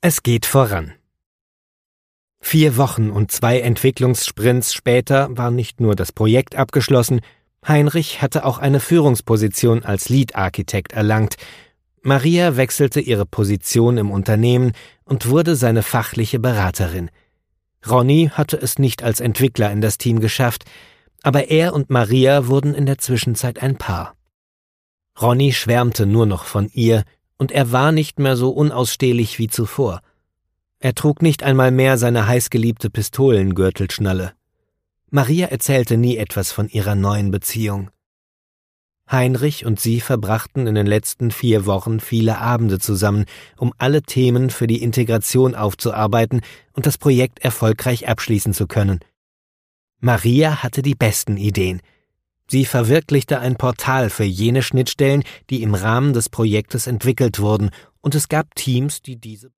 Es geht voran. 4 Wochen und 2 Entwicklungssprints später war nicht nur das Projekt abgeschlossen, Heinrich hatte auch eine Führungsposition als Lead-Architekt erlangt. Maria wechselte ihre Position im Unternehmen und wurde seine fachliche Beraterin. Ronny hatte es nicht als Entwickler in das Team geschafft, aber er und Maria wurden in der Zwischenzeit ein Paar. Ronny schwärmte nur noch von ihr, und er war nicht mehr so unausstehlich wie zuvor. Er trug nicht einmal mehr seine heißgeliebte Pistolengürtelschnalle. Maria erzählte nie etwas von ihrer neuen Beziehung. Heinrich und sie verbrachten in den letzten 4 Wochen viele Abende zusammen, um alle Themen für die Integration aufzuarbeiten und das Projekt erfolgreich abschließen zu können. Maria hatte die besten Ideen. Sie verwirklichte ein Portal für jene Schnittstellen, die im Rahmen des Projektes entwickelt wurden, und es gab Teams, die diese